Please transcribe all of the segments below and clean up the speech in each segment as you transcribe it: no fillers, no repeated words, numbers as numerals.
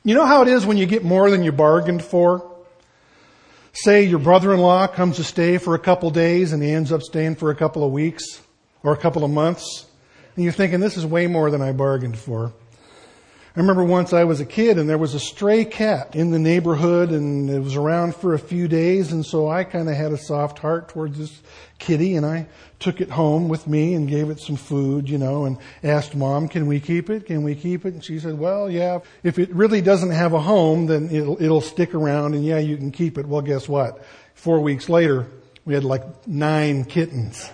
You know how it is when you get more than you bargained for? Say your brother-in-law comes to stay for a couple days and he ends up staying for a couple of weeks or a couple of months. And you're thinking, this is way more than I bargained for. I remember once I was a kid and there was a stray cat in the neighborhood and it was around for a few days, and so I kind of had a soft heart towards this kitty, and I took it home with me and gave it some food, and asked Mom, can we keep it? Can we keep it? And she said, well, yeah, if it really doesn't have a home, then it'll stick around, and yeah, you can keep it. Well, guess what? 4 weeks later, we had like 9 kittens.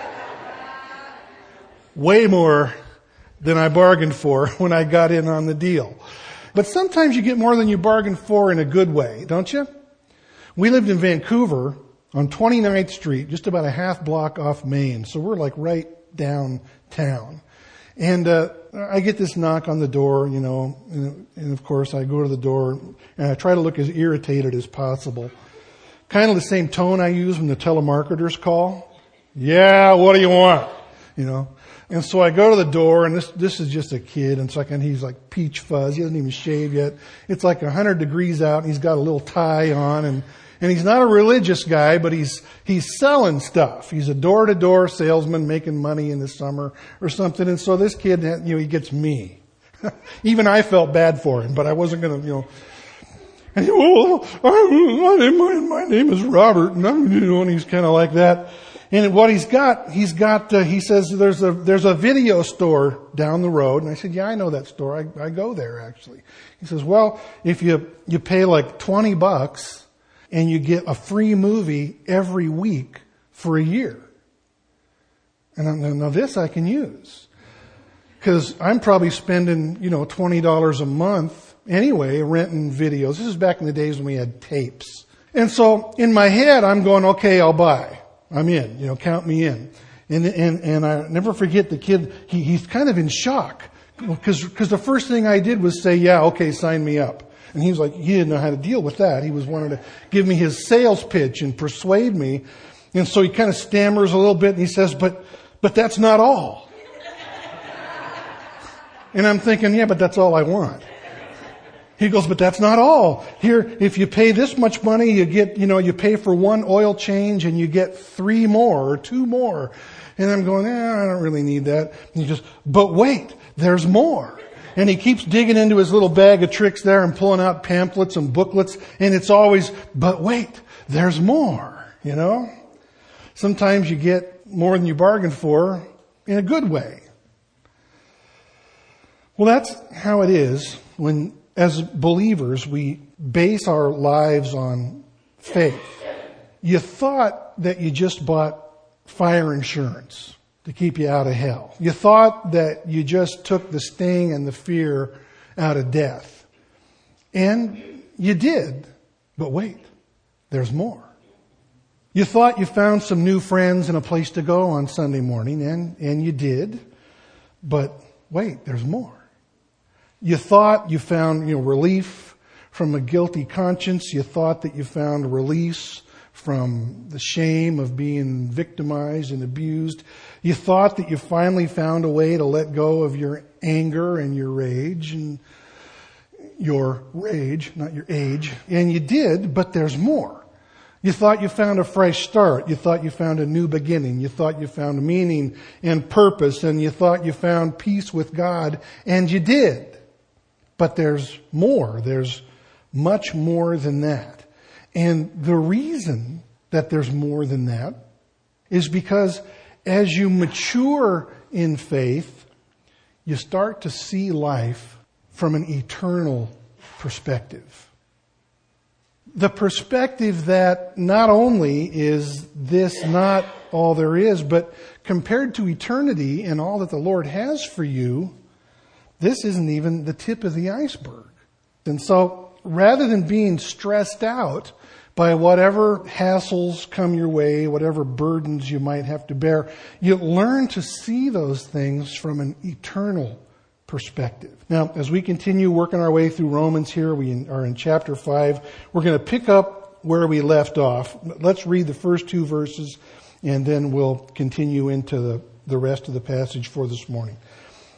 Way more than I bargained for when I got in on the deal. But sometimes you get more than you bargained for in a good way, don't you? We lived in Vancouver on 29th Street, just about a half block off Main. So we're like right downtown. And I get this knock on the door, and of course I go to the door and I try to look as irritated as possible. Kind of the same tone I use when the telemarketers call. Yeah, what do you want? And so I go to the door, and this is just a kid, and he's like peach fuzz. He hasn't even shaved yet. It's like 100 degrees out, and he's got a little tie on, and he's not a religious guy, but he's selling stuff. He's a door-to-door salesman making money in the summer or something. And so this kid, he gets me. Even I felt bad for him, but I wasn't going to, And he, my name is Robert, and and he's kind of like that. And what he says there's a video store down the road. And I said, yeah, I know that store. I go there actually. He says, well, if you pay like $20 and you get a free movie every week for a year. And now this I can use. Cause I'm probably spending, $20 a month anyway, renting videos. This is back in the days when we had tapes. And so in my head, I'm going, okay, I'll buy. I'm in, count me in. And I never forget the kid, he's kind of in shock. Because the first thing I did was say, yeah, okay, sign me up. And he was like, he didn't know how to deal with that. He was wanting to give me his sales pitch and persuade me. And so he kind of stammers a little bit and he says, but that's not all. And I'm thinking, yeah, but that's all I want. He goes, but that's not all. Here, if you pay this much money, you get, you pay for one oil change and you get 3 more or 2 more. And I'm going, I don't really need that. And he goes, but wait, there's more. And he keeps digging into his little bag of tricks there and pulling out pamphlets and booklets. And it's always, but wait, there's more, Sometimes you get more than you bargained for in a good way. Well, that's how it is when, as believers, we base our lives on faith. You thought that you just bought fire insurance to keep you out of hell. You thought that you just took the sting and the fear out of death. And you did. But wait, there's more. You thought you found some new friends and a place to go on Sunday morning, and you did. But wait, there's more. You thought you found, relief from a guilty conscience. You thought that you found release from the shame of being victimized and abused. You thought that you finally found a way to let go of your anger and your rage, not your age. And you did, but there's more. You thought you found a fresh start. You thought you found a new beginning. You thought you found meaning and purpose, and you thought you found peace with God, and you did. But there's more. There's much more than that. And the reason that there's more than that is because as you mature in faith, you start to see life from an eternal perspective. The perspective that not only is this not all there is, but compared to eternity and all that the Lord has for you, this isn't even the tip of the iceberg. And so rather than being stressed out by whatever hassles come your way, whatever burdens you might have to bear, you learn to see those things from an eternal perspective. Now, as we continue working our way through Romans here, we are in chapter 5. We're going to pick up where we left off. Let's read the first 2 verses, and then we'll continue into the rest of the passage for this morning.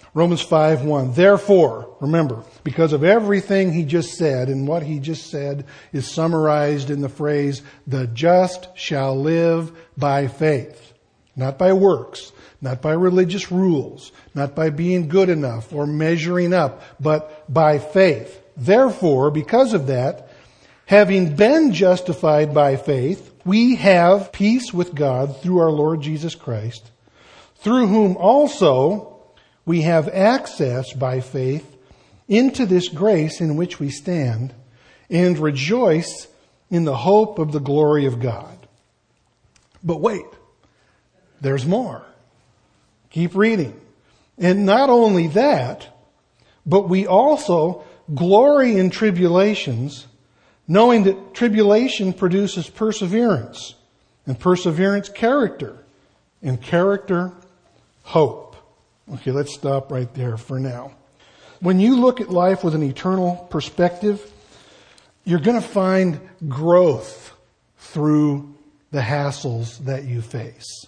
Romans 5:1. Therefore, remember, because of everything he just said, and what he just said is summarized in the phrase, the just shall live by faith. Not by works, not by religious rules, not by being good enough or measuring up, but by faith. Therefore, because of that, having been justified by faith, we have peace with God through our Lord Jesus Christ, through whom also we have access by faith into this grace in which we stand and rejoice in the hope of the glory of God. But wait, there's more. Keep reading. And not only that, but we also glory in tribulations, knowing that tribulation produces perseverance, and perseverance, character, and character, hope. Okay, let's stop right there for now. When you look at life with an eternal perspective, you're going to find growth through the hassles that you face.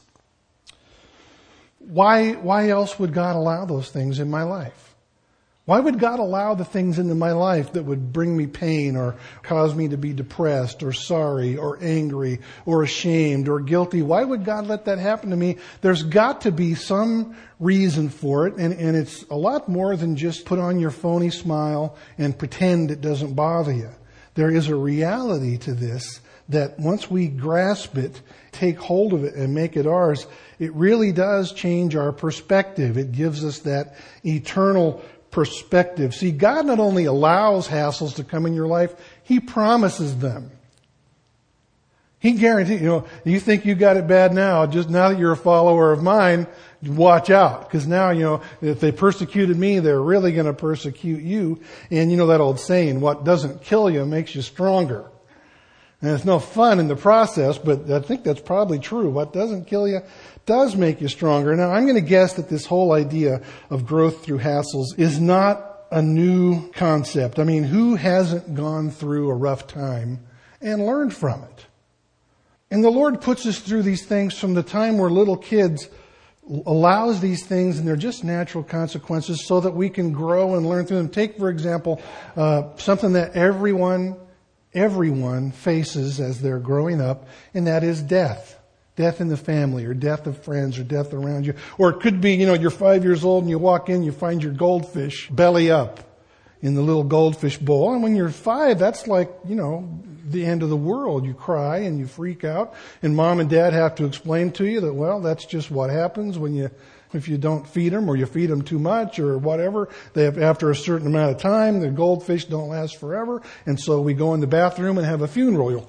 Why else would God allow those things in my life? Why would God allow the things into my life that would bring me pain or cause me to be depressed or sorry or angry or ashamed or guilty? Why would God let that happen to me? There's got to be some reason for it, and it's a lot more than just put on your phony smile and pretend it doesn't bother you. There is a reality to this that once we grasp it, take hold of it and make it ours, it really does change our perspective. It gives us that eternal perspective. See, God not only allows hassles to come in your life, He promises them. He guarantees, you think you got it bad now, just now that you're a follower of mine, watch out. Because now, if they persecuted me, they're really going to persecute you. And that old saying, what doesn't kill you makes you stronger. And it's no fun in the process, but I think that's probably true. What doesn't kill you does make you stronger. Now, I'm going to guess that this whole idea of growth through hassles is not a new concept. I mean, who hasn't gone through a rough time and learned from it? And the Lord puts us through these things from the time we're little kids, allows these things, and they're just natural consequences so that we can grow and learn through them. Take, for example, something that everyone faces as they're growing up, and that is death. Death in the family, or death of friends, or death around you. Or it could be, you're 5 years old and you walk in, you find your goldfish belly up in the little goldfish bowl. And when you're 5, that's like, the end of the world. You cry and you freak out. And mom and dad have to explain to you that, well, that's just what happens if you don't feed them or you feed them too much or whatever. After a certain amount of time, the goldfish don't last forever. And so we go in the bathroom and have a funeral.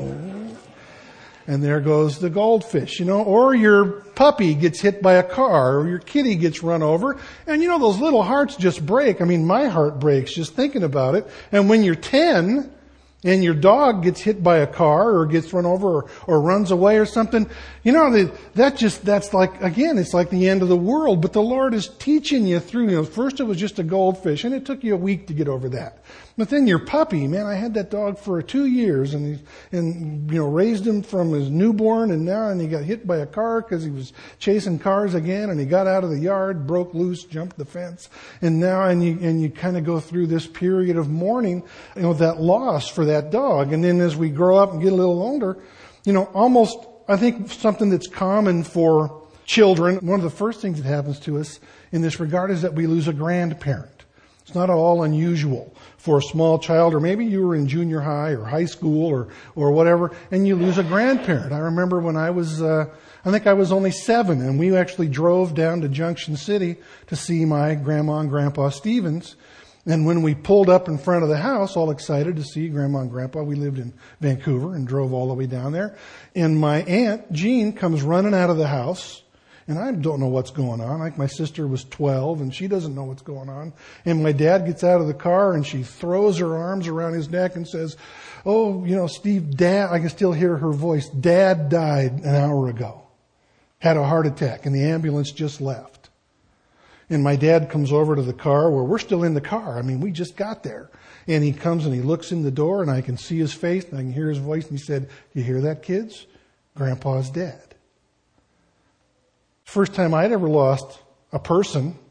And there goes the goldfish, or your puppy gets hit by a car, or your kitty gets run over, and those little hearts just break. I mean, my heart breaks just thinking about it. And when you're 10 and your dog gets hit by a car or gets run over or runs away or something, that's like, again, it's like the end of the world. But the Lord is teaching you through, first it was just a goldfish and it took you a week to get over that. But then your puppy, man, I had that dog for 2 years and raised him from his newborn and he got hit by a car because he was chasing cars again and he got out of the yard, broke loose, jumped the fence. And now, and you kind of go through this period of mourning, that loss for that dog. And then as we grow up and get a little older, almost, I think something that's common for children, one of the first things that happens to us in this regard is that we lose a grandparent. It's not at all unusual for a small child, or maybe you were in junior high or high school or whatever, and you lose a grandparent. I remember when I was, I think I was only 7, and we actually drove down to Junction City to see my grandma and grandpa Stevens. And when we pulled up in front of the house, all excited to see grandma and grandpa, we lived in Vancouver and drove all the way down there. And my aunt, Jean, comes running out of the house. And I don't know what's going on. Like my sister was 12 and she doesn't know what's going on. And my dad gets out of the car and she throws her arms around his neck and says, "Oh, Steve, Dad," I can still hear her voice, "Dad died an hour ago. Had a heart attack and the ambulance just left." And my dad comes over to the car where we're still in the car. I mean, we just got there. And he comes and he looks in the door and I can see his face and I can hear his voice. And he said, "You hear that, kids? Grandpa's dead." First time I'd ever lost a person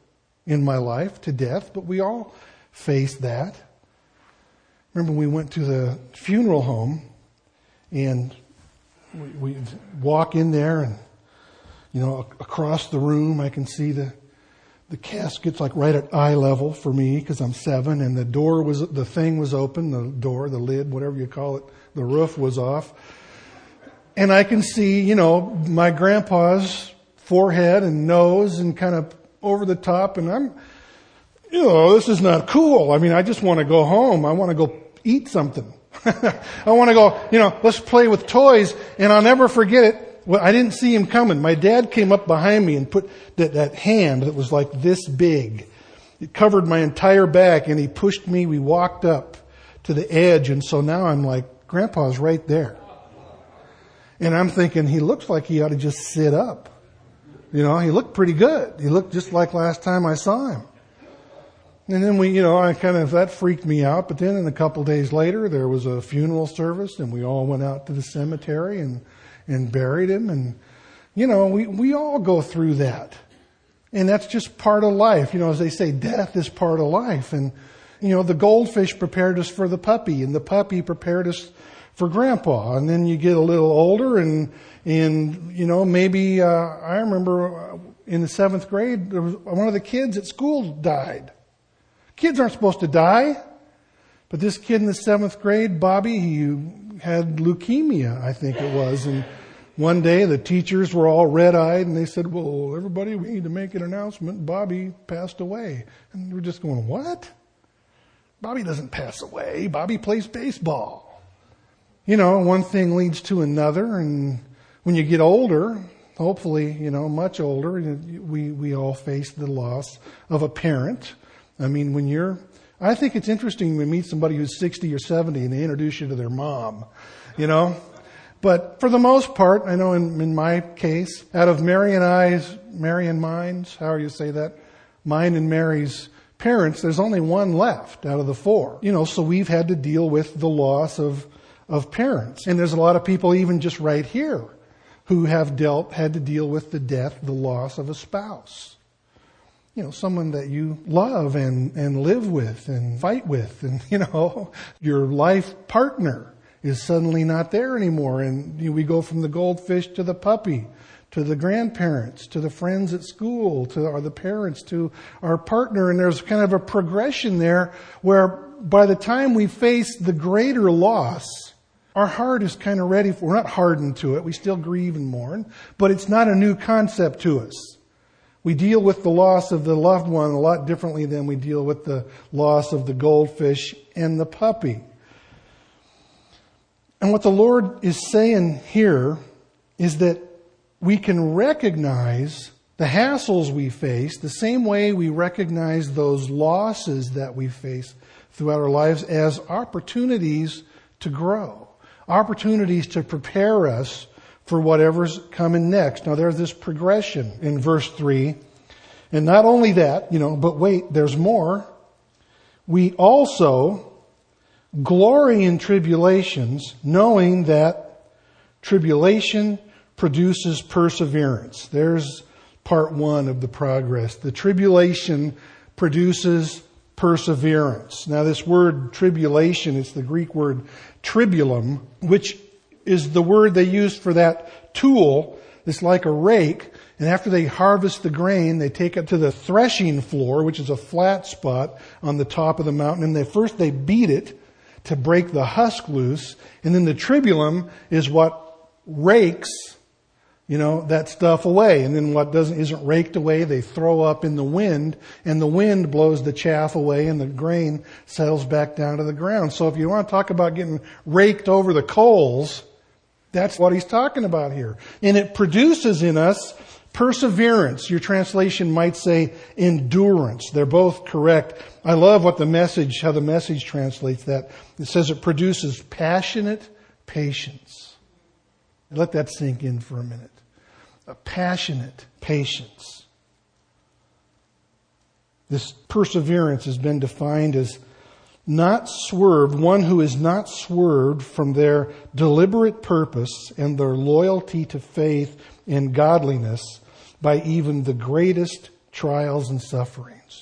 in my life to death, but we all face that. Remember, we went to the funeral home, and we walk in there, and across the room I can see the casket's like right at eye level for me because I'm 7, and the thing was open, the lid, whatever you call it, the roof was off. And I can see, my grandpa's forehead and nose and kind of over the top, and I'm, this is not cool. I mean, I just want to go home. I want to go eat something. I want to go, let's play with toys, and I'll never forget it. Well, I didn't see him coming. My dad came up behind me and put that hand that was like this big. It covered my entire back, and he pushed me. We walked up to the edge, and so now I'm like, Grandpa's right there. And I'm thinking, he looks like he ought to just sit up. He looked pretty good. He looked just like last time I saw him. And then that freaked me out. But then a couple days later, there was a funeral service, and we all went out to the cemetery and buried him. And, we all go through that. And that's just part of life. As they say, death is part of life. And, the goldfish prepared us for the puppy, and the puppy prepared us for Grandpa. And then you get a little older, and maybe, I remember in the 7th grade, there was one of the kids at school died. Kids aren't supposed to die. But this kid in the 7th grade, Bobby, he had leukemia, I think it was. And one day the teachers were all red-eyed, and they said, well, everybody, we need to make an announcement. Bobby passed away. And we're just going, what? Bobby doesn't pass away. Bobby plays baseball. One thing leads to another. And when you get older, hopefully, much older, we all face the loss of a parent. I mean, I think it's interesting when we meet somebody who's 60 or 70 and they introduce you to their mom, But for the most part, I know in my case, out of Mary and mine's, however you say that, mine and Mary's parents, there's only one left out of the 4. So we've had to deal with the loss of parents. And there's a lot of people even just right here who had to deal with the death, the loss of a spouse. Someone that you love and live with and fight with, and, your life partner is suddenly not there anymore. And we go from the goldfish to the puppy, to the grandparents, to the friends at school, to the parents, to our partner. And there's kind of a progression there where by the time we face the greater loss, our heart is kind of ready we're not hardened to it. We still grieve and mourn, but it's not a new concept to us. We deal with the loss of the loved one a lot differently than we deal with the loss of the goldfish and the puppy. And what the Lord is saying here is that we can recognize the hassles we face the same way we recognize those losses that we face throughout our lives as opportunities to grow, opportunities to prepare us for whatever's coming next. Now there's this progression in verse 3. And not only that, but wait, there's more. We also glory in tribulations, knowing that tribulation produces perseverance. There's part 1 of the progress. The tribulation produces perseverance. Now this word tribulation, it's the Greek word tribulum, which is the word they used for that tool. It's like a rake. And after they harvest the grain, they take it to the threshing floor, which is a flat spot on the top of the mountain. And first they beat it to break the husk loose. And then the tribulum is what rakes, that stuff away. And then what isn't raked away, they throw up in the wind. And the wind blows the chaff away and the grain settles back down to the ground. So if you want to talk about getting raked over the coals, that's what he's talking about here. And it produces in us perseverance. Your translation might say endurance. They're both correct. I love how the Message translates that. It says it produces passionate patience. Let that sink in for a minute. A passionate patience. This perseverance has been defined as one who is not swerved from their deliberate purpose and their loyalty to faith and godliness by even the greatest trials and sufferings.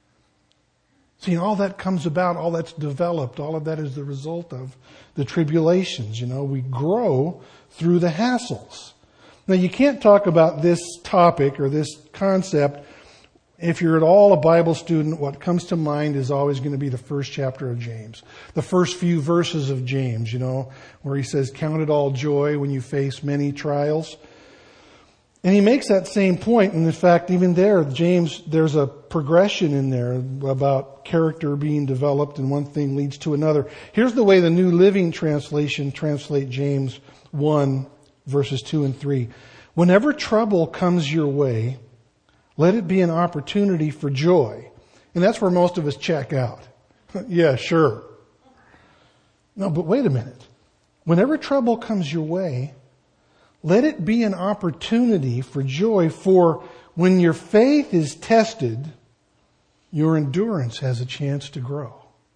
See, all that comes about, all that's developed, all of that is the result of the tribulations. We grow through the hassles. Now, you can't talk about this topic or this concept if you're at all a Bible student. What comes to mind is always going to be the first chapter of James. The first few verses of James, where he says, "Count it all joy when you face many trials." And he makes that same point. And in fact, even there, James, there's a progression in there about character being developed and one thing leads to another. Here's the way the New Living Translation translates James 1, verses 2 and 3. "Whenever trouble comes your way, let it be an opportunity for joy." And that's where most of us check out. Yeah, sure. No, but wait a minute. Whenever trouble comes your way, let it be an opportunity for joy, for when your faith is tested, your endurance has a chance to grow.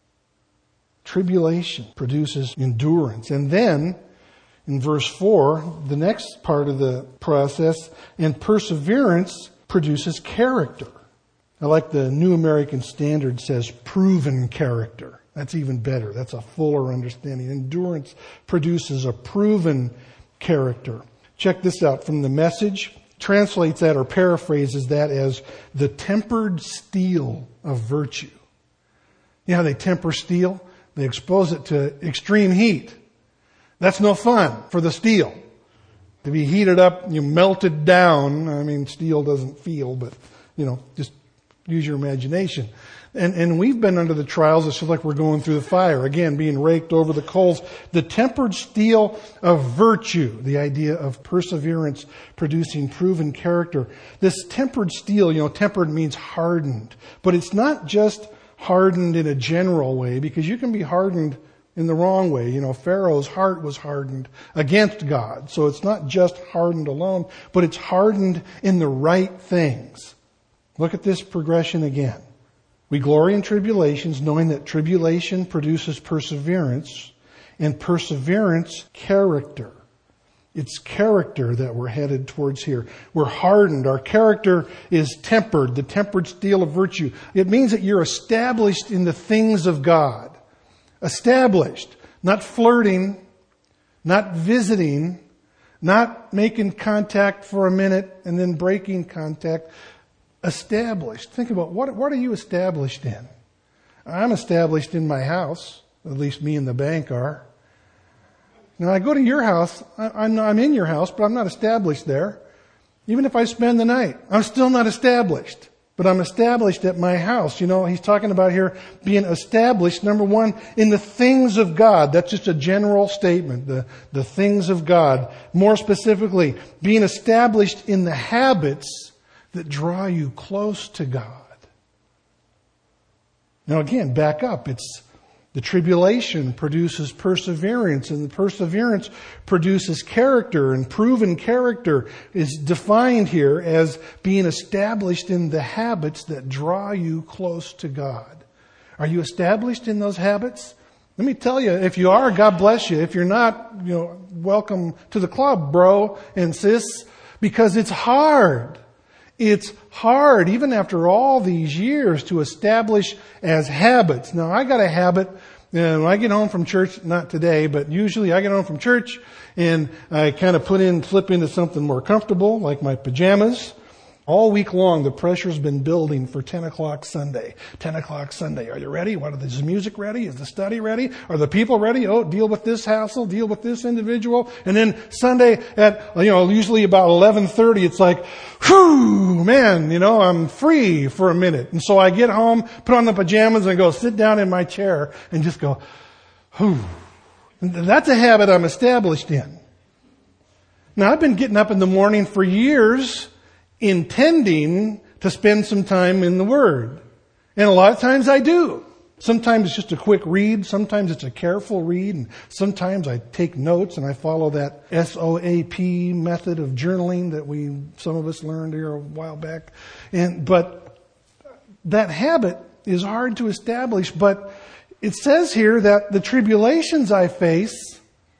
Tribulation produces endurance. And then, in verse 4, the next part of the process, and perseverance produces character. I like the New American Standard says proven character. That's even better. That's a fuller understanding. Endurance produces a proven character. Check this out from the Message. Translates that or paraphrases that as the tempered steel of virtue. You know how they temper steel? They expose it to extreme heat. That's no fun for the steel. To be heated up, you melt it down. I mean, steel doesn't feel, but, just use your imagination. And we've been under the trials. It's like we're going through the fire. Again, being raked over the coals. The tempered steel of virtue. The idea of perseverance producing proven character. This tempered steel, tempered means hardened. But it's not just hardened in a general way, because you can be hardened in the wrong way. Pharaoh's heart was hardened against God. So it's not just hardened alone, but it's hardened in the right things. Look at this progression again. We glory in tribulations, knowing that tribulation produces perseverance, and perseverance, character. It's character that we're headed towards here. We're hardened. Our character is tempered, the tempered steel of virtue. It means that you're established in the things of God. Established. Not flirting, not visiting, not making contact for a minute and then breaking contact. Established. Think about what are you established in? I'm established in my house. At least me and the bank are. Now I go to your house. I'm in your house, but I'm not established there. Even if I spend the night, I'm still not established. But I'm established at my house. He's talking about here being established, number one, in the things of God. That's just a general statement, the things of God. More specifically, being established in the habits that draw you close to God. Now again, back up. It's the tribulation produces perseverance, and the perseverance produces character, and proven character is defined here as being established in the habits that draw you close to God. Are you established in those habits? Let me tell you, if you are, God bless you. If you're not, welcome to the club, bro and sis, because it's hard. It's hard, even after all these years, to establish as habits. Now, I got a habit, when I get home from church, not today, but usually I get home from church and I kind of slip into something more comfortable, like my pajamas. All week long, the pressure's been building for 10 o'clock Sunday. 10 o'clock Sunday. Are you ready? Is the music ready? Is the study ready? Are the people ready? Oh, deal with this hassle, deal with this individual. And then Sunday at, usually about 11:30, it's like, whew, man, I'm free for a minute. And so I get home, put on the pajamas and go sit down in my chair and just go, whew. And that's a habit I'm established in. Now, I've been getting up in the morning for years intending to spend some time in the Word. And a lot of times I do. Sometimes it's just a quick read. Sometimes it's a careful read. And sometimes I take notes and I follow that SOAP method of journaling that some of us learned here a while back. But that habit is hard to establish. But it says here that the tribulations I face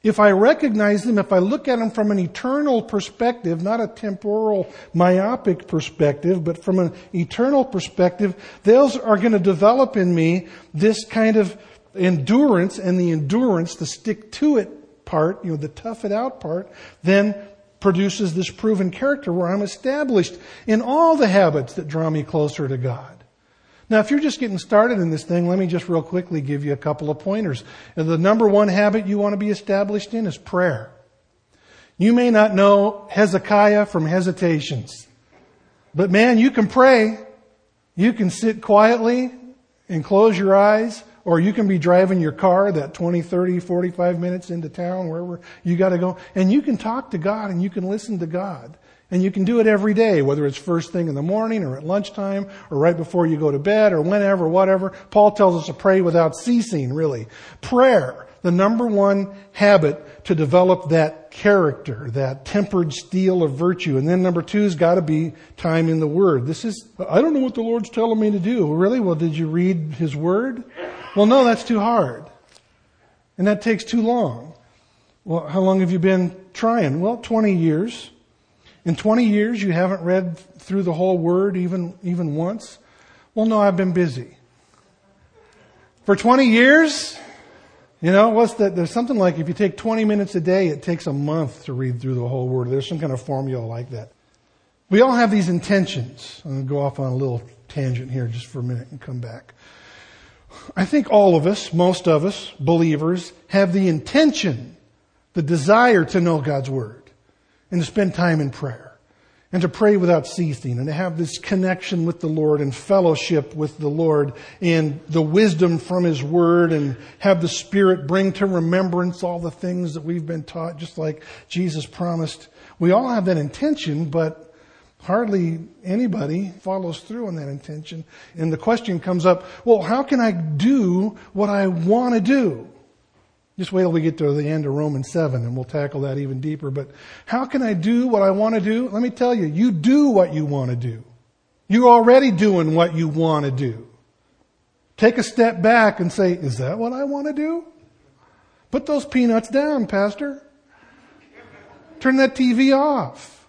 if I recognize them, if I look at them from an eternal perspective, not a temporal, myopic perspective, but from an eternal perspective, those are going to develop in me this kind of endurance, and the endurance, the stick to it part, the tough it out part, then produces this proven character where I'm established in all the habits that draw me closer to God. Now, if you're just getting started in this thing, let me just real quickly give you a couple of pointers. The number one habit you want to be established in is prayer. You may not know Hezekiah from hesitations, but man, you can pray. You can sit quietly and close your eyes, or you can be driving your car that 20, 30, 45 minutes into town, wherever you got to go, and you can talk to God and you can listen to God. And you can do it every day, whether it's first thing in the morning or at lunchtime or right before you go to bed or whenever, whatever. Paul tells us to pray without ceasing, really. Prayer, the number one habit to develop that character, that tempered steel of virtue. And then number two has got to be time in the Word. I don't know what the Lord's telling me to do. Really? Well, did you read His Word? Well, no, that's too hard. And that takes too long. Well, how long have you been trying? Well, 20 years. In 20 years, you haven't read through the whole Word even once? Well, no, I've been busy. For 20 years, what's that? There's something like if you take 20 minutes a day, it takes a month to read through the whole Word. There's some kind of formula like that. We all have these intentions. I'm going to go off on a little tangent here just for a minute and come back. I think all of us, most of us, believers, have the intention, the desire to know God's Word. And to spend time in prayer. And to pray without ceasing. And to have this connection with the Lord and fellowship with the Lord. And the wisdom from His Word. And have the Spirit bring to remembrance all the things that we've been taught. Just like Jesus promised. We all have that intention, but hardly anybody follows through on that intention. And the question comes up, well, how can I do what I want to do? Just wait till we get to the end of Romans 7 and we'll tackle that even deeper. But how can I do what I want to do? Let me tell you, you do what you want to do. You're already doing what you want to do. Take a step back and say, is that what I want to do? Put those peanuts down, Pastor. Turn that TV off.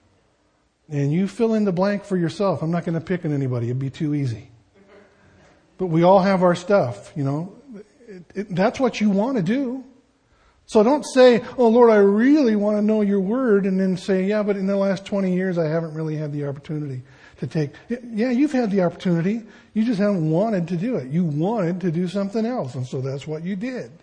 And you fill in the blank for yourself. I'm not going to pick on anybody. It'd be too easy. But we all have our stuff, That's what you want to do. So don't say, oh Lord, I really want to know your Word, and then say, yeah, but in the last 20 years I haven't really had the opportunity to take. Yeah, you've had the opportunity. You just haven't wanted to do it. You wanted to do something else, and so that's what you did.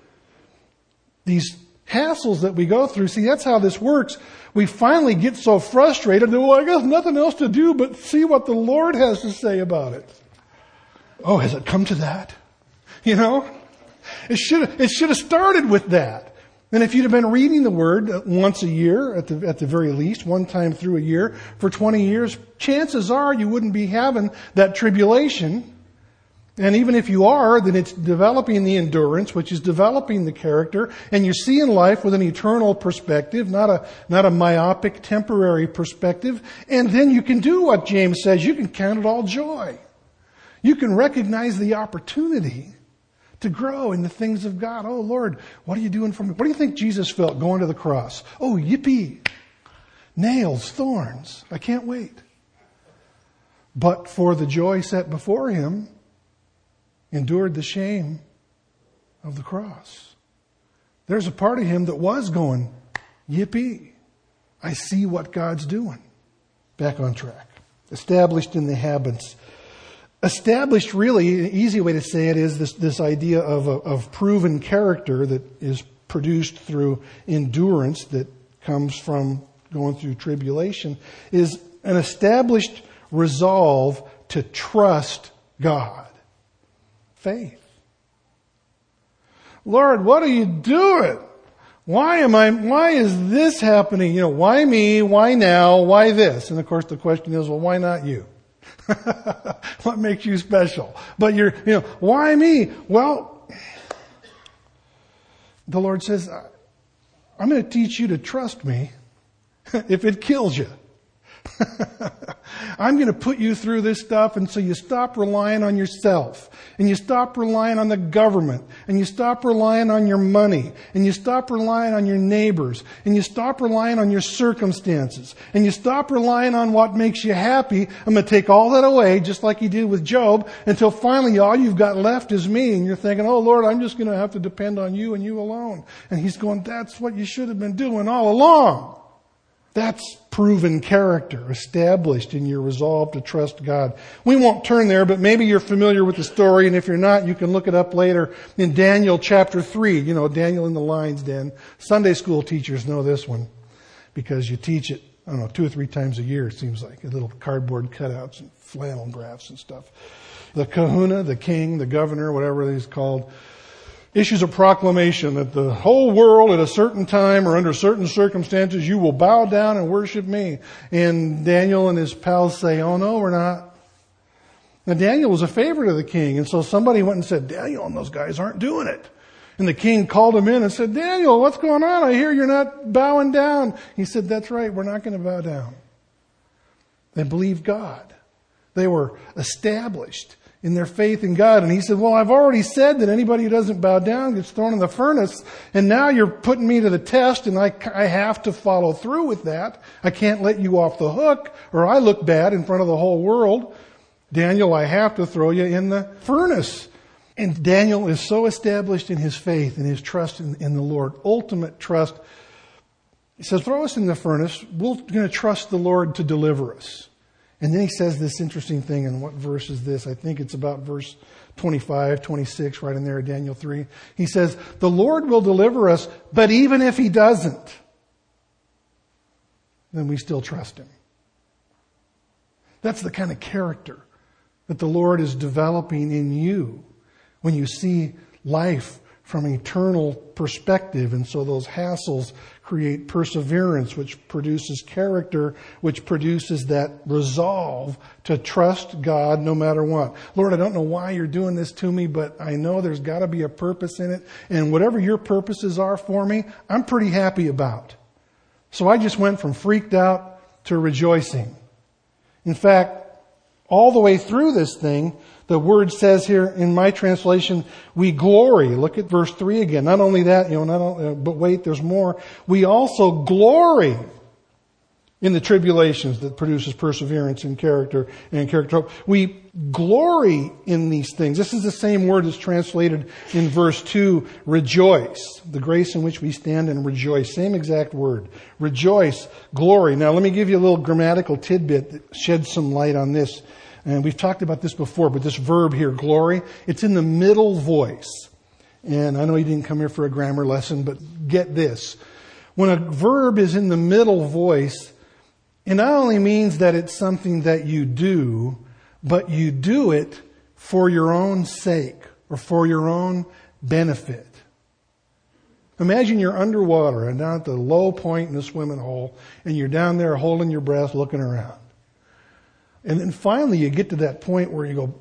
These hassles that we go through, see, that's how this works. We finally get so frustrated that, well, I got nothing else to do but see what the Lord has to say about it. Oh, has it come to that? It should have started with that. And if you'd have been reading the Word once a year, at the very least, one time through a year, for 20 years, chances are you wouldn't be having that tribulation. And even if you are, then it's developing the endurance, which is developing the character, and you see in life with an eternal perspective, not a myopic, temporary perspective. And then you can do what James says, you can count it all joy. You can recognize the opportunity to grow in the things of God. Oh, Lord, what are you doing for me? What do you think Jesus felt going to the cross? Oh, yippee. Nails, thorns. I can't wait. But for the joy set before Him, endured the shame of the cross. There's a part of Him that was going, yippee. I see what God's doing. Back on track. Established in the habits. Established, really, an easy way to say it is this idea of proven character that is produced through endurance that comes from going through tribulation, is an established resolve to trust God. Faith. Lord, what are you doing? Why is this happening? Why me? Why now? Why this? And of course the question is, well, why not you? What makes you special? But why me? Well, the Lord says, I'm going to teach you to trust me if it kills you. I'm going to put you through this stuff, and so you stop relying on yourself, and you stop relying on the government, and you stop relying on your money, and you stop relying on your neighbors, and you stop relying on your circumstances, and you stop relying on what makes you happy. I'm going to take all that away, just like he did with Job, until finally all you've got left is me, and you're thinking, oh Lord, I'm just going to have to depend on you and you alone. And he's going, that's what you should have been doing all along. That's proven character, established in your resolve to trust God. We won't turn there, but maybe you're familiar with the story, and if you're not, you can look it up later in Daniel chapter 3. You know, Daniel in the lion's den. Sunday school teachers know this one because you teach it, 2 or 3 times a year, it seems like. Little cardboard cutouts and flannel graphs and stuff. The kahuna, the king, the governor, whatever he's called, issues a proclamation that the whole world at a certain time or under certain circumstances, you will bow down and worship me. And Daniel and his pals say, oh no, we're not. Now Daniel was a favorite of the king, and so somebody went and said, Daniel and those guys aren't doing it. And the king called him in and said, Daniel, what's going on? I hear you're not bowing down. He said, that's right, we're not going to bow down. They believed God. They were established in their faith in God. And he said, well, I've already said that anybody who doesn't bow down gets thrown in the furnace. And now you're putting me to the test, and I have to follow through with that. I can't let you off the hook, or I look bad in front of the whole world. Daniel, I have to throw you in the furnace. And Daniel is so established in his faith and his trust in the Lord, ultimate trust. He says, throw us in the furnace. We're going to trust the Lord to deliver us. And then he says this interesting thing, and what verse is this? I think it's about verse 25, 26, right in there, Daniel 3. He says, the Lord will deliver us, but even if he doesn't, then we still trust him. That's the kind of character that the Lord is developing in you when you see life from an eternal perspective. And so those hassles create perseverance, which produces character, which produces that resolve to trust God no matter what. Lord, I don't know why you're doing this to me, but I know there's got to be a purpose in it. And whatever your purposes are for me, I'm pretty happy about. So I just went from freaked out to rejoicing. In fact, all the way through this thing, the word says here in my translation, we glory. Look at verse 3 again. Not only that, but wait, there's more. We also glory in the tribulations that produces perseverance and character hope. We glory in these things. This is the same word that's translated in verse 2, rejoice. The grace in which we stand and rejoice. Same exact word. Rejoice, glory. Now let me give you a little grammatical tidbit that sheds some light on this. And we've talked about this before, but this verb here, glory, it's in the middle voice. And I know you didn't come here for a grammar lesson, but get this. When a verb is in the middle voice, it not only means that it's something that you do, but you do it for your own sake or for your own benefit. Imagine you're underwater and down at the low point in the swimming hole, and you're down there holding your breath, looking around. And then finally you get to that point where you go,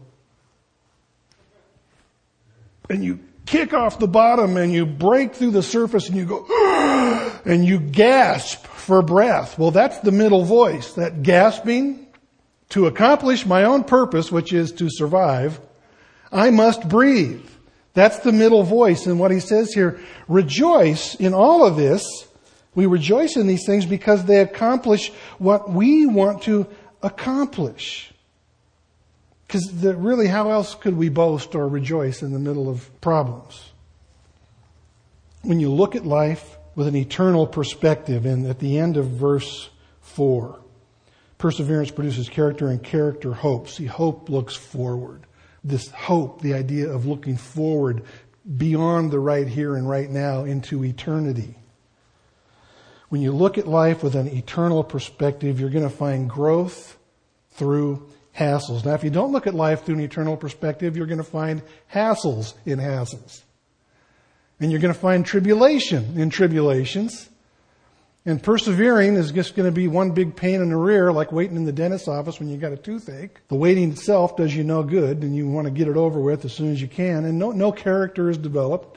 and you kick off the bottom and you break through the surface and you go, and you gasp for breath. Well, that's the middle voice, that gasping. To accomplish my own purpose, which is to survive, I must breathe. That's the middle voice. And what he says here, rejoice in all of this. We rejoice in these things because they accomplish what we want to accomplish. Because really, how else could we boast or rejoice in the middle of problems? When you look at life with an eternal perspective, and at the end of verse 4, perseverance produces character, and character hope. See, hope looks forward. This hope, the idea of looking forward beyond the right here and right now into eternity. When you look at life with an eternal perspective, you're going to find growth through hassles. Now, if you don't look at life through an eternal perspective, you're going to find hassles in hassles. And you're going to find tribulation in tribulations. And persevering is just going to be one big pain in the rear, like waiting in the dentist's office when you got a toothache. The waiting itself does you no good, and you want to get it over with as soon as you can. And no character is developed.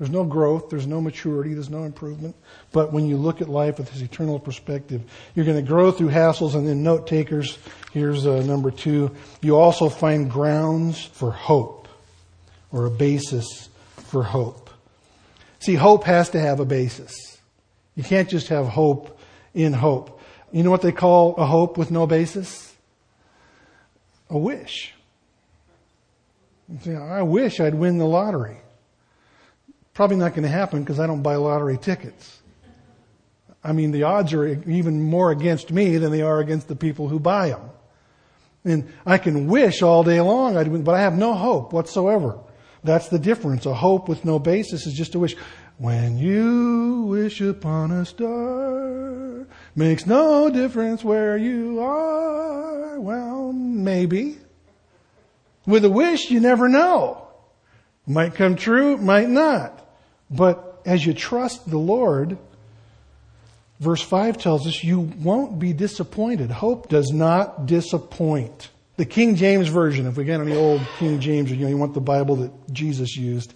There's no growth, there's no maturity, there's no improvement. But when you look at life with this eternal perspective, you're going to grow through hassles. And then note takers, here's number 2. You also find grounds for hope, or a basis for hope. See, hope has to have a basis. You can't just have hope in hope. You know what they call a hope with no basis? A wish. You say, I wish I'd win the lottery. Probably not going to happen because I don't buy lottery tickets. I mean, the odds are even more against me than they are against the people who buy them. And I can wish all day long, but I have no hope whatsoever. That's the difference. A hope with no basis is just a wish. When you wish upon a star, makes no difference where you are. Well, maybe. With a wish, you never know. Might come true, might not. But as you trust the Lord, verse 5 tells us you won't be disappointed. Hope does not disappoint. The King James Version, if we get on the old King James, you want the Bible that Jesus used.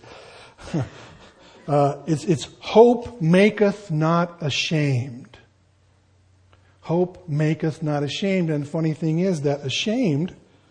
It's hope maketh not ashamed. Hope maketh not ashamed. And the funny thing is that ashamed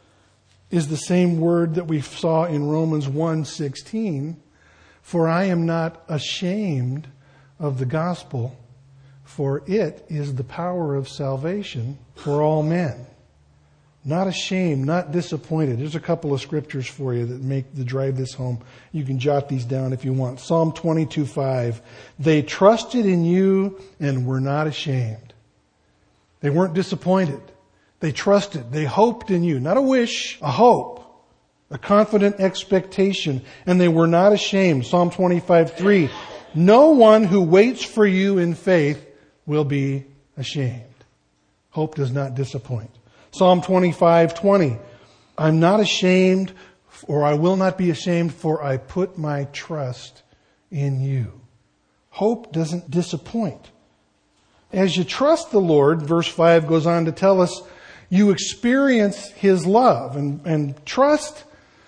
is the same word that we saw in Romans 1:16. For I am not ashamed of the gospel, for it is the power of salvation for all men. Not ashamed, not disappointed. There's a couple of scriptures for you that drive this home. You can jot these down if you want. Psalm 22:5. They trusted in you and were not ashamed. They weren't disappointed. They trusted. They hoped in you. Not a wish, a hope. A confident expectation. And they were not ashamed. Psalm 25:3. No one who waits for you in faith will be ashamed. Hope does not disappoint. Psalm 25:20. I'm not ashamed, or I will not be ashamed, for I put my trust in you. Hope doesn't disappoint. As you trust the Lord, verse 5 goes on to tell us, you experience His love. And trust,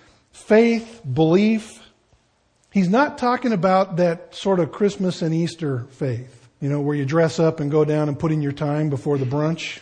faith, belief. He's not talking about that sort of Christmas and Easter faith, where you dress up and go down and put in your time before the brunch.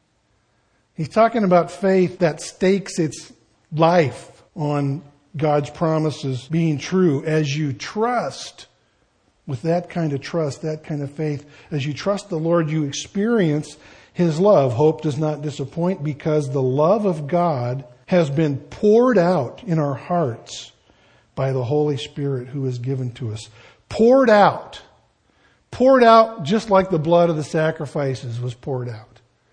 He's talking about faith that stakes its life on God's promises being true. As you trust, with that kind of trust, that kind of faith, as you trust the Lord, you experience His love. Hope does not disappoint because the love of God has been poured out in our hearts by the Holy Spirit who is given to us. Poured out. Poured out just like the blood of the sacrifices was poured out.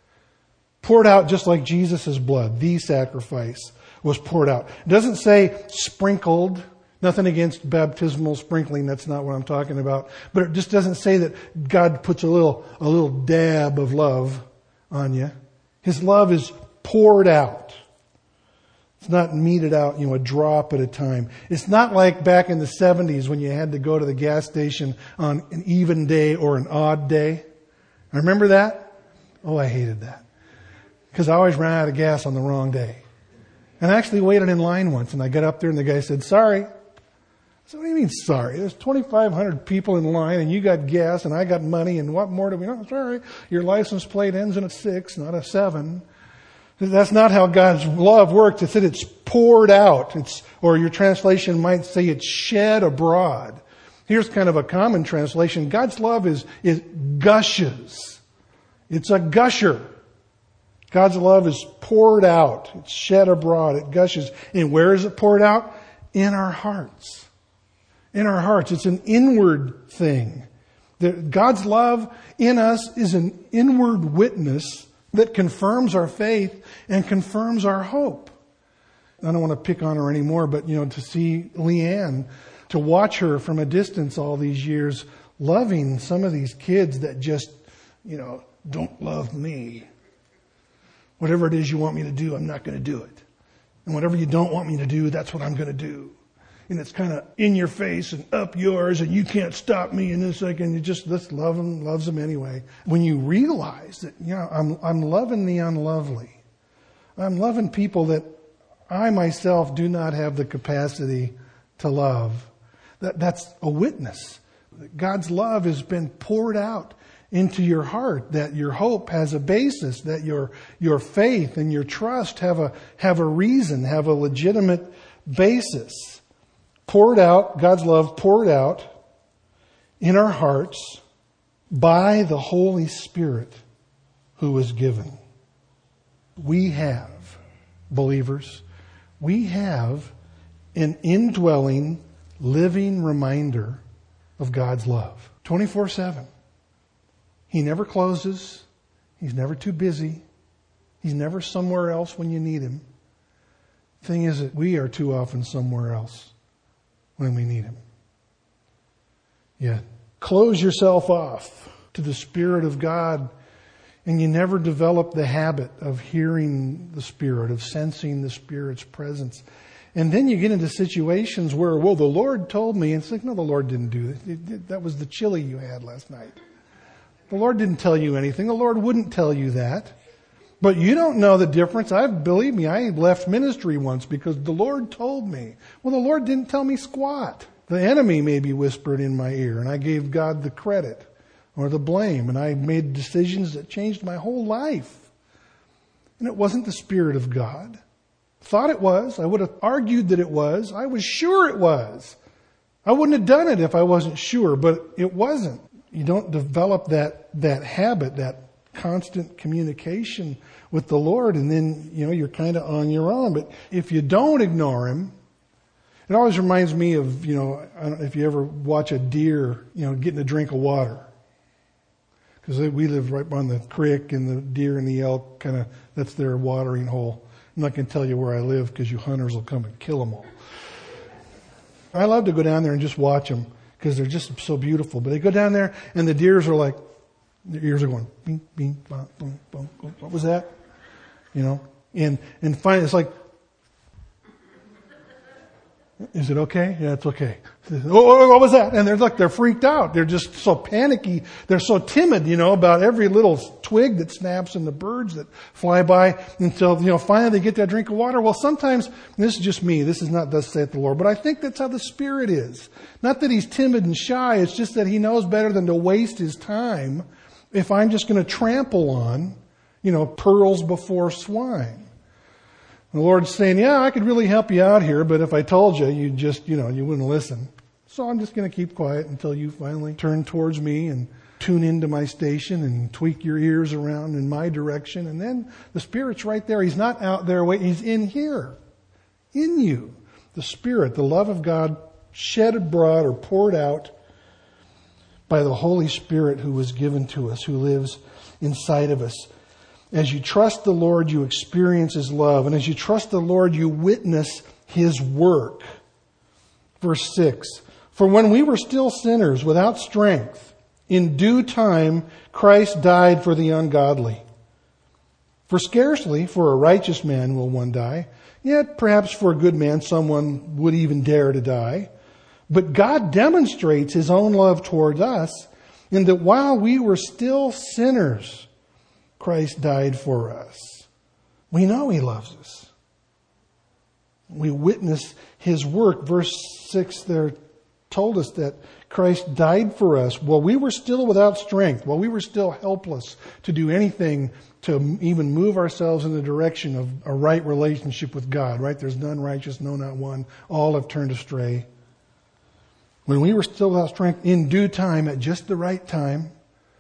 Poured out just like Jesus' blood, the sacrifice, was poured out. It doesn't say sprinkled. Nothing against baptismal sprinkling. That's not what I'm talking about. But it just doesn't say that God puts a little dab of love on you. His love is poured out. It's not meted out, a drop at a time. It's not like back in the 70s when you had to go to the gas station on an even day or an odd day. I remember that? Oh, I hated that. Because I always ran out of gas on the wrong day. And I actually waited in line once, and I got up there and the guy said, sorry. I said, what do you mean sorry? There's 2,500 people in line and you got gas and I got money and what more do we know? Sorry. Your license plate ends in a 6, not a 7. That's not how God's love works. It said it's poured out. Or your translation might say it's shed abroad. Here's kind of a common translation. God's love is gushes. It's a gusher. God's love is poured out. It's shed abroad. It gushes. And where is it poured out? In our hearts. In our hearts. It's an inward thing. God's love in us is an inward witness that confirms our faith and confirms our hope. I don't want to pick on her anymore, but, to see Leanne, to watch her from a distance all these years, loving some of these kids that just, don't love me. Whatever it is you want me to do, I'm not going to do it. And whatever you don't want me to do, that's what I'm going to do. And it's kind of in your face and up yours and you can't stop me in this second. You just loves them anyway. When you realize that, I'm loving the unlovely. I'm loving people that I myself do not have the capacity to love. That's a witness. God's love has been poured out into your heart, that your hope has a basis, that your faith and your trust have a reason, have a legitimate basis. Poured out, God's love poured out in our hearts by the Holy Spirit who was given. We have, believers, we have an indwelling, living reminder of God's love. 24/7. He never closes. He's never too busy. He's never somewhere else when you need Him. The thing is that we are too often somewhere else when we need Him. Yeah. Close yourself off to the Spirit of God, and you never develop the habit of hearing the Spirit, of sensing the Spirit's presence. And then you get into situations where, well, the Lord told me. And it's like, no, the Lord didn't do that. That was the chili you had last night. The Lord didn't tell you anything. The Lord wouldn't tell you that. But you don't know the difference. Believe me, I left ministry once because the Lord told me. Well, the Lord didn't tell me squat. The enemy maybe whispered in my ear, and I gave God the credit or the blame, and I made decisions that changed my whole life. And it wasn't the Spirit of God. Thought it was. I would have argued that it was. I was sure it was. I wouldn't have done it if I wasn't sure, but it wasn't. You don't develop that habit, that constant communication with the Lord, and then, you're kind of on your own. But if you don't ignore Him, it always reminds me of, I don't know if you ever watch a deer, getting a drink of water. Because we live right on the creek, and the deer and the elk that's their watering hole. I'm not going to tell you where I live because you hunters will come and kill them all. I love to go down there and just watch them because they're just so beautiful. But they go down there and the deers are like, their ears are going, bing, bing, bong, boom, boom, boom. What was that? And finally it's like, is it okay? Yeah, it's okay. Oh, what was that? And they're freaked out. They're just so panicky. They're so timid, about every little twig that snaps and the birds that fly by until, finally they get that drink of water. Well, sometimes, this is just me. This is not thus saith the Lord, but I think that's how the Spirit is. Not that He's timid and shy. It's just that He knows better than to waste His time if I'm just going to trample on, pearls before swine. The Lord's saying, yeah, I could really help you out here, but if I told you, you'd just, you wouldn't listen. So I'm just going to keep quiet until you finally turn towards me and tune into my station and tweak your ears around in my direction. And then the Spirit's right there. He's not out there waiting. He's in here, in you. The Spirit, the love of God shed abroad or poured out by the Holy Spirit who was given to us, who lives inside of us. As you trust the Lord, you experience His love. And as you trust the Lord, you witness His work. Verse 6, for when we were still sinners without strength, in due time Christ died for the ungodly. For scarcely for a righteous man will one die, yet perhaps for a good man someone would even dare to die. But God demonstrates His own love towards us in that while we were still sinners, Christ died for us. We know He loves us. We witness His work. Verse 6 there told us that Christ died for us while we were still without strength, while we were still helpless to do anything to even move ourselves in the direction of a right relationship with God, right? There's none righteous, no, not one. All have turned astray. When we were still without strength, in due time, at just the right time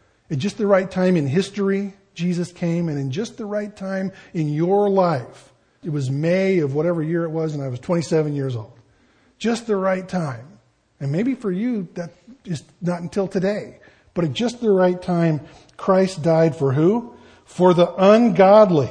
in history, Jesus came, and in just the right time in your life. It was May of whatever year it was, and I was 27 years old. Just the right time. And maybe for you, that is not until today. But at just the right time, Christ died for who? For the ungodly.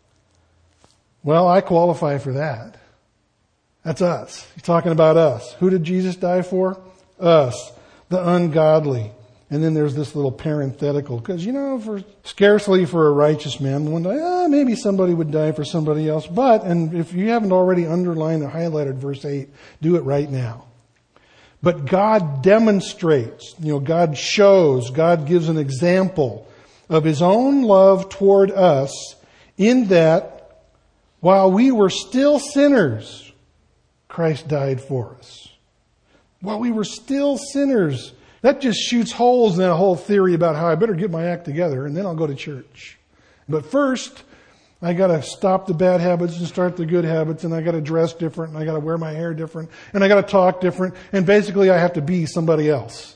Well, I qualify for that. That's us. He's talking about us. Who did Jesus die for? Us. The ungodly. And then there's this little parenthetical, because, for scarcely for a righteous man one day, maybe somebody would die for somebody else. But, and if you haven't already underlined or highlighted verse 8, do it right now. But God demonstrates, God shows, God gives an example of His own love toward us in that while we were still sinners, Christ died for us. while we were still sinners. That just shoots holes in that whole theory about how I better get my act together and then I'll go to church. But first, I got to stop the bad habits and start the good habits, and I got to dress different, and I got to wear my hair different, and I got to talk different, and basically I have to be somebody else.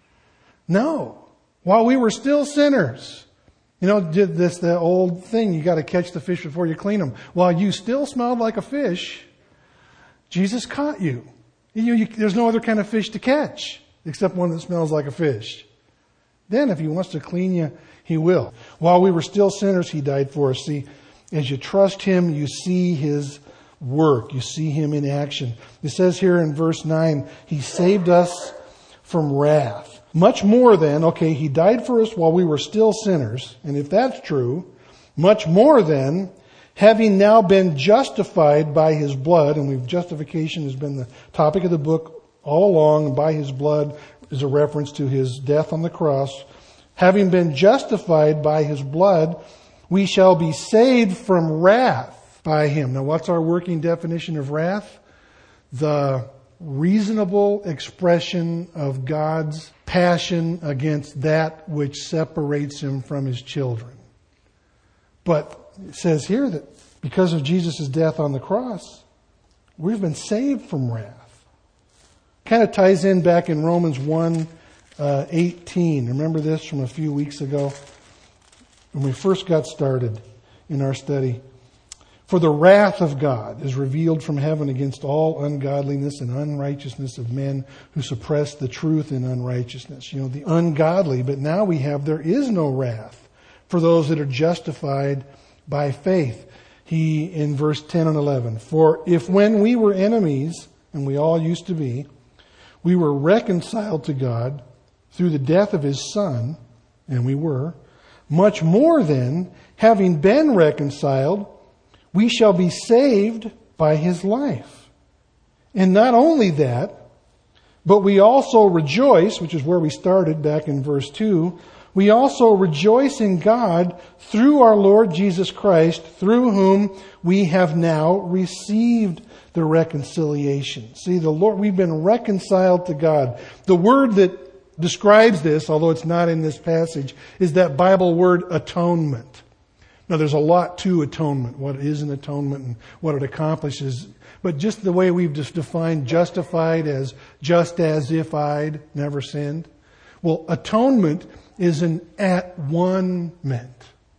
No. While we were still sinners, did that old thing, you got to catch the fish before you clean them. While you still smelled like a fish, Jesus caught you. There's no other kind of fish to catch except one that smells like a fish. Then if He wants to clean you, He will. While we were still sinners, He died for us. See, as you trust Him, you see His work. You see Him in action. It says here in verse 9, He saved us from wrath. Much more than, He died for us while we were still sinners. And if that's true, much more than, having now been justified by His blood, and justification has been the topic of the book all along, and by His blood is a reference to His death on the cross. Having been justified by His blood, we shall be saved from wrath by Him. Now, what's our working definition of wrath? The reasonable expression of God's passion against that which separates Him from His children. But it says here that because of Jesus' death on the cross, we've been saved from wrath. Kind of ties in back in Romans 1:18. Remember this from a few weeks ago when we first got started in our study. For the wrath of God is revealed from heaven against all ungodliness and unrighteousness of men who suppress the truth in unrighteousness. The ungodly, but now there is no wrath for those that are justified by faith. He, in verse 10 and 11, for if when we were enemies, and we all used to be, we were reconciled to God through the death of His Son, and we were, much more then, having been reconciled, we shall be saved by His life. And not only that, but we also rejoice, which is where we started back in verse 2, we also rejoice in God through our Lord Jesus Christ, through whom we have now received the reconciliation. See, we've been reconciled to God. The word that describes this, although it's not in this passage, is that Bible word atonement. Now, there's a lot to atonement, what is an atonement and what it accomplishes. But just the way we've just defined justified as just as if I'd never sinned. Well, atonement is an at-one-ment.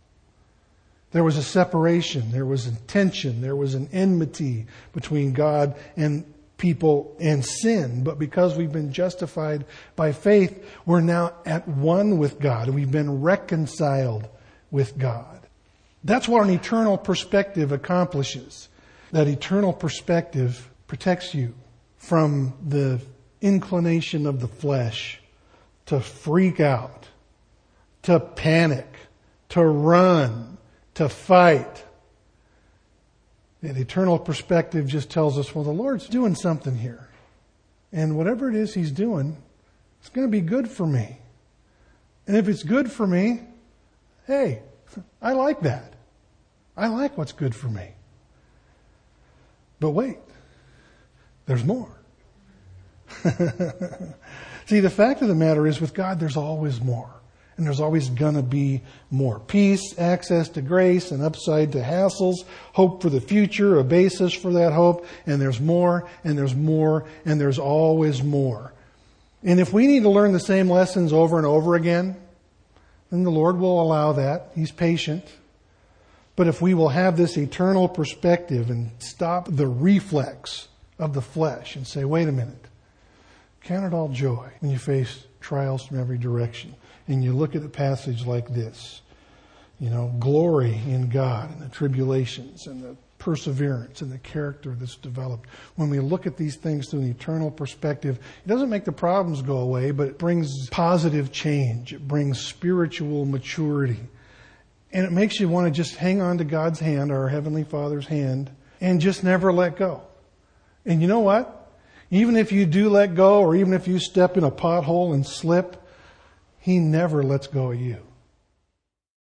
There was a separation, there was a tension, there was an enmity between God and people and sin. But because we've been justified by faith, we're now at one with God. We've been reconciled with God. That's what an eternal perspective accomplishes. That eternal perspective protects you from the inclination of the flesh to freak out, to panic, to run, to fight. That eternal perspective just tells us, well, the Lord's doing something here. And whatever it is He's doing, it's going to be good for me. And if it's good for me, hey, I like that. I like what's good for me. But wait, there's more. See, the fact of the matter is with God, there's always more. And there's always going to be more. Peace, access to grace, an upside to hassles, hope for the future, a basis for that hope. And there's more, and there's more, and there's always more. And if we need to learn the same lessons over and over again, then the Lord will allow that. He's patient. But if we will have this eternal perspective and stop the reflex of the flesh and say, wait a minute, count it all joy when you face trials from every direction. And you look at a passage like this, glory in God and the tribulations and the perseverance and the character that's developed. When we look at these things through an eternal perspective, it doesn't make the problems go away, but it brings positive change. It brings spiritual maturity. And it makes you want to just hang on to God's hand, our Heavenly Father's hand, and just never let go. And you know what? Even if you do let go, or even if you step in a pothole and slip, He never lets go of you.